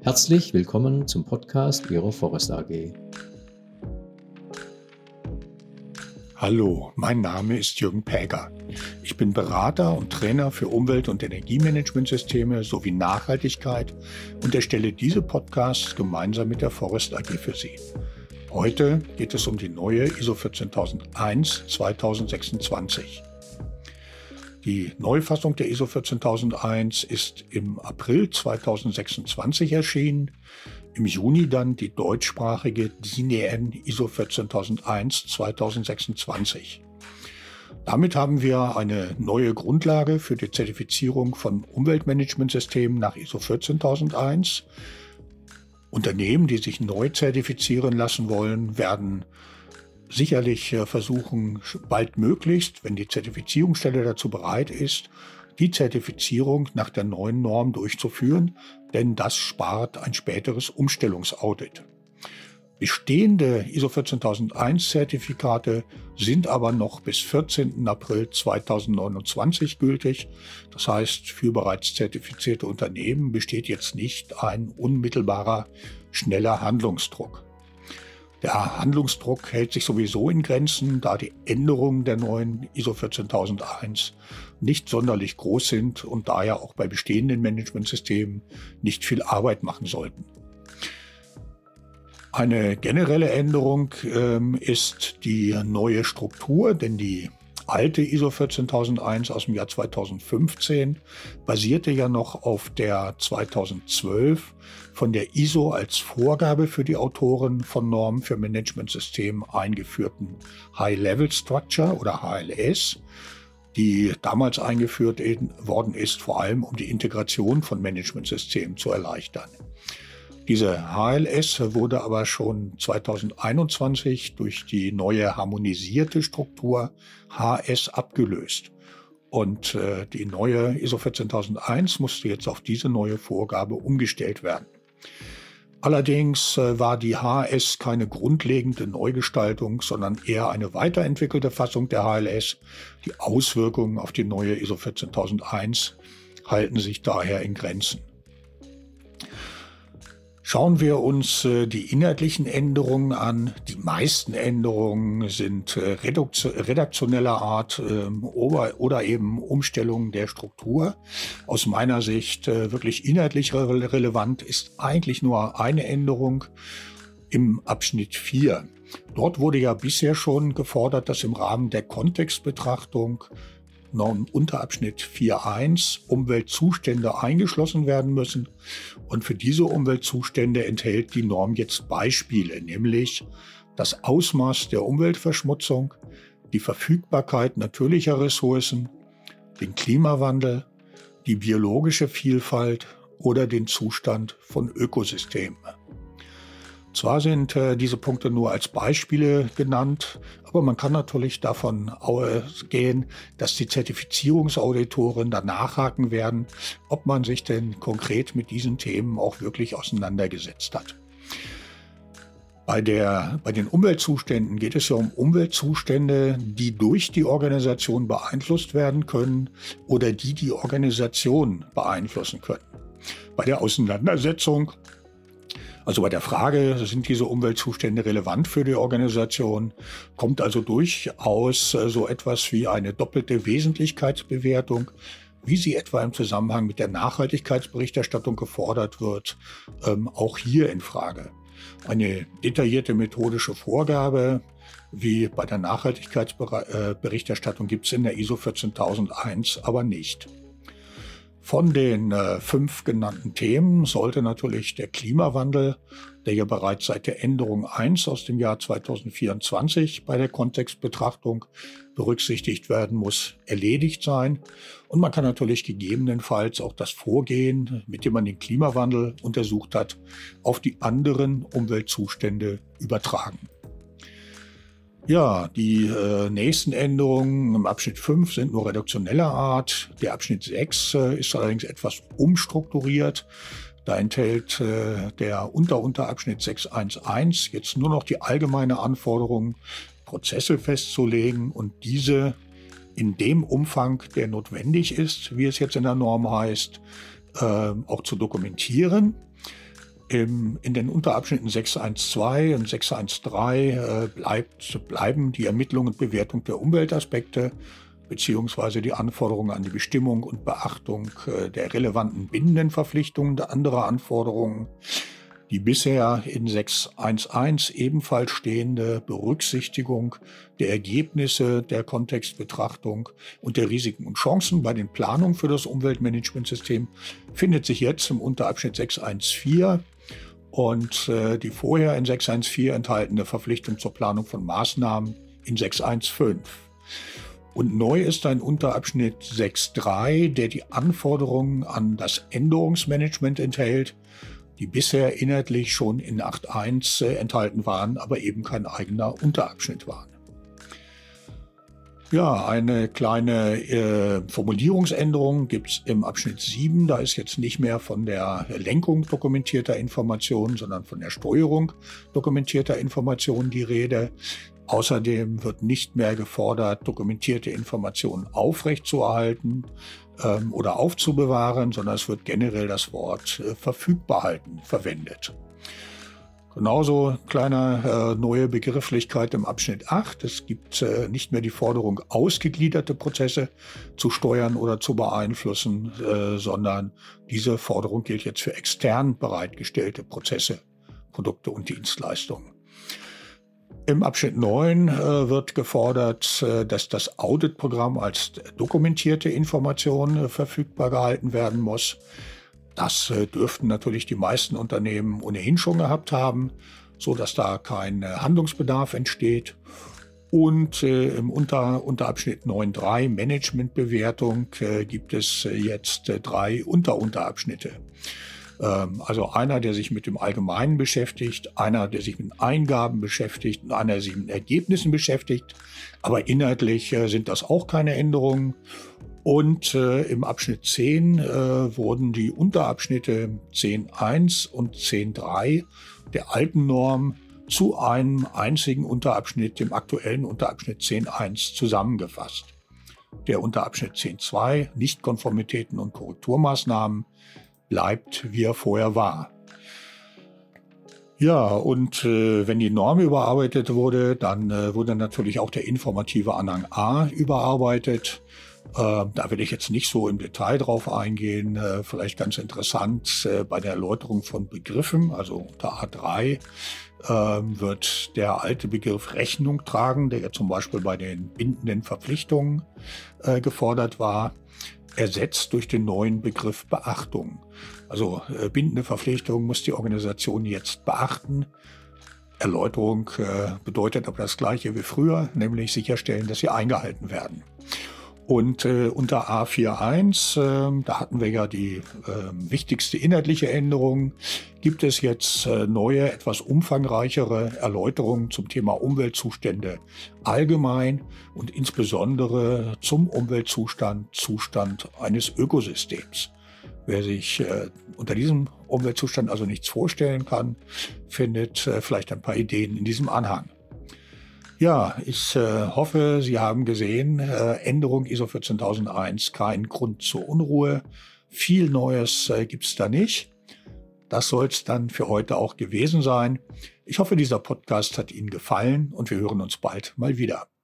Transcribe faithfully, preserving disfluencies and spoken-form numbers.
Herzlich willkommen zum Podcast Ihrer Forest A G. Hallo, mein Name ist Jürgen Päger. Ich bin Berater und Trainer für Umwelt- und Energiemanagementsysteme sowie Nachhaltigkeit und erstelle diese Podcasts gemeinsam mit der Forest A G für Sie. Heute geht es um die neue I S O vierzehntausendeins zweitausendsechsundzwanzig. Die Neufassung der I S O vierzehntausendeins ist im April zweitausendsechsundzwanzig erschienen, im Juni dann die deutschsprachige D I N E N I S O vierzehntausendeins zweitausendsechsundzwanzig. Damit haben wir eine neue Grundlage für die Zertifizierung von Umweltmanagementsystemen nach I S O vierzehntausendeins. Unternehmen, die sich neu zertifizieren lassen wollen, werden sicherlich versuchen, baldmöglichst, wenn die Zertifizierungsstelle dazu bereit ist, die Zertifizierung nach der neuen Norm durchzuführen, denn das spart ein späteres Umstellungsaudit. Bestehende I S O vierzehntausendeins Zertifikate sind aber noch bis vierzehnten April zweitausendneunundzwanzig gültig. Das heißt, für bereits zertifizierte Unternehmen besteht jetzt nicht ein unmittelbarer, schneller Handlungsdruck. Der Handlungsdruck hält sich sowieso in Grenzen, da die Änderungen der neuen I S O vierzehntausendeins nicht sonderlich groß sind und daher auch bei bestehenden Managementsystemen nicht viel Arbeit machen sollten. Eine generelle Änderung ähm, ist die neue Struktur, denn die alte I S O vierzehntausendeins aus dem Jahr zweitausendfünfzehn basierte ja noch auf der zweitausendzwölf von der I S O als Vorgabe für die Autoren von Normen für Managementsystem eingeführten High-Level Structure oder H L S, die damals eingeführt worden ist, vor allem um die Integration von Managementsystemen zu erleichtern. Diese H L S wurde aber schon zweitausendeinundzwanzig durch die neue harmonisierte Struktur H S abgelöst. Und äh, die neue I S O vierzehntausendeins musste jetzt auf diese neue Vorgabe umgestellt werden. Allerdings äh, war die H S keine grundlegende Neugestaltung, sondern eher eine weiterentwickelte Fassung der H L S. Die Auswirkungen auf die neue I S O vierzehntausendeins halten sich daher in Grenzen. Schauen wir uns äh, die inhaltlichen Änderungen an. Die meisten Änderungen sind äh, redaktioneller Art äh, oder, oder eben Umstellungen der Struktur. Aus meiner Sicht äh, wirklich inhaltlich re- relevant ist eigentlich nur eine Änderung im Abschnitt vier. Dort wurde ja bisher schon gefordert, dass im Rahmen der Kontextbetrachtung noch im Unterabschnitt vier Punkt eins Umweltzustände eingeschlossen werden müssen. Und für diese Umweltzustände enthält die Norm jetzt Beispiele, nämlich das Ausmaß der Umweltverschmutzung, die Verfügbarkeit natürlicher Ressourcen, den Klimawandel, die biologische Vielfalt oder den Zustand von Ökosystemen. Zwar sind äh, diese Punkte nur als Beispiele genannt, aber man kann natürlich davon ausgehen, dass die Zertifizierungsauditoren danach nachhaken werden, ob man sich denn konkret mit diesen Themen auch wirklich auseinandergesetzt hat. Bei, der, bei den Umweltzuständen geht es ja um Umweltzustände, die durch die Organisation beeinflusst werden können oder die die Organisation beeinflussen können. Bei der Auseinandersetzung Also bei der Frage, sind diese Umweltzustände relevant für die Organisation, kommt also durchaus so etwas wie eine doppelte Wesentlichkeitsbewertung, wie sie etwa im Zusammenhang mit der Nachhaltigkeitsberichterstattung gefordert wird, ähm, auch hier in Frage. Eine detaillierte methodische Vorgabe, wie bei der Nachhaltigkeitsberichterstattung, gibt es in der I S O vierzehntausendeins aber nicht. Von den äh, fünf genannten Themen sollte natürlich der Klimawandel, der ja bereits seit der Änderung eins aus dem Jahr zweitausendvierundzwanzig bei der Kontextbetrachtung berücksichtigt werden muss, erledigt sein. Und man kann natürlich gegebenenfalls auch das Vorgehen, mit dem man den Klimawandel untersucht hat, auf die anderen Umweltzustände übertragen. Ja, die äh, nächsten Änderungen im Abschnitt fünf sind nur reduktioneller Art. Der Abschnitt sechs äh, ist allerdings etwas umstrukturiert. Da enthält äh, der Unterunterabschnitt sechs Punkt eins Punkt eins jetzt nur noch die allgemeine Anforderung, Prozesse festzulegen und diese in dem Umfang, der notwendig ist, wie es jetzt in der Norm heißt, äh, auch zu dokumentieren. Im, in den Unterabschnitten sechs Punkt eins Punkt zwei und sechs Punkt eins Punkt drei äh, bleibt, bleiben die Ermittlung und Bewertung der Umweltaspekte beziehungsweise die Anforderungen an die Bestimmung und Beachtung äh, der relevanten bindenden Verpflichtungen und anderer Anforderungen. Die bisher in sechs Punkt eins Punkt eins ebenfalls stehende Berücksichtigung der Ergebnisse der Kontextbetrachtung und der Risiken und Chancen bei den Planungen für das Umweltmanagementsystem findet sich jetzt im Unterabschnitt sechs Punkt eins Punkt vier. Und äh, die vorher in sechs Punkt eins Punkt vier enthaltene Verpflichtung zur Planung von Maßnahmen in sechs Punkt eins Punkt fünf. Und neu ist ein Unterabschnitt sechs Punkt drei, der die Anforderungen an das Änderungsmanagement enthält, die bisher inhaltlich schon in acht Punkt eins äh, enthalten waren, aber eben kein eigener Unterabschnitt waren. Ja, eine kleine äh, Formulierungsänderung gibt es im Abschnitt sieben. Da ist jetzt nicht mehr von der Lenkung dokumentierter Informationen, sondern von der Steuerung dokumentierter Informationen die Rede. Außerdem wird nicht mehr gefordert, dokumentierte Informationen aufrechtzuerhalten ähm, oder aufzubewahren, sondern es wird generell das Wort äh, verfügbar halten verwendet. Genauso kleine äh, neue Begrifflichkeit im Abschnitt acht. Es gibt äh, nicht mehr die Forderung, ausgegliederte Prozesse zu steuern oder zu beeinflussen, äh, sondern diese Forderung gilt jetzt für extern bereitgestellte Prozesse, Produkte und Dienstleistungen. Im Abschnitt neun äh, wird gefordert, äh, dass das Auditprogramm als dokumentierte Information äh, verfügbar gehalten werden muss. Das äh, dürften natürlich die meisten Unternehmen ohnehin schon gehabt haben, so dass da kein äh, Handlungsbedarf entsteht. Und äh, im Unter, Unterabschnitt neun Punkt drei Managementbewertung äh, gibt es äh, jetzt äh, drei Unterunterabschnitte. Ähm, also einer, der sich mit dem Allgemeinen beschäftigt, einer, der sich mit Eingaben beschäftigt und einer, der sich mit Ergebnissen beschäftigt. Aber inhaltlich äh, sind das auch keine Änderungen. Und äh, im Abschnitt zehn äh, wurden die Unterabschnitte zehn Punkt eins und zehn Punkt drei der alten Norm zu einem einzigen Unterabschnitt, dem aktuellen Unterabschnitt zehn Punkt eins, zusammengefasst. Der Unterabschnitt zehn Punkt zwei, Nichtkonformitäten und Korrekturmaßnahmen, bleibt, wie er vorher war. Ja, und äh, wenn die Norm überarbeitet wurde, dann äh, wurde natürlich auch der informative Anhang A überarbeitet. Äh, da will ich jetzt nicht so im Detail drauf eingehen. Äh, vielleicht ganz interessant äh, bei der Erläuterung von Begriffen, also unter A drei äh, wird der alte Begriff Rechnung tragen, der ja zum Beispiel bei den bindenden Verpflichtungen äh, gefordert war, ersetzt durch den neuen Begriff Beachtung. Also äh, bindende Verpflichtungen muss die Organisation jetzt beachten. Erläuterung äh, bedeutet aber das Gleiche wie früher, nämlich sicherstellen, dass sie eingehalten werden. Und äh, unter A vier Punkt eins, äh, da hatten wir ja die äh, wichtigste inhaltliche Änderung, gibt es jetzt äh, neue, etwas umfangreichere Erläuterungen zum Thema Umweltzustände allgemein und insbesondere zum Umweltzustand, Zustand eines Ökosystems. Wer sich äh, unter diesem Umweltzustand also nichts vorstellen kann, findet äh, vielleicht ein paar Ideen in diesem Anhang. Ja, ich äh, hoffe, Sie haben gesehen, äh, Änderung I S O vierzehntausend-eins, kein Grund zur Unruhe. Viel Neues äh, gibt es da nicht. Das soll es dann für heute auch gewesen sein. Ich hoffe, dieser Podcast hat Ihnen gefallen und wir hören uns bald mal wieder.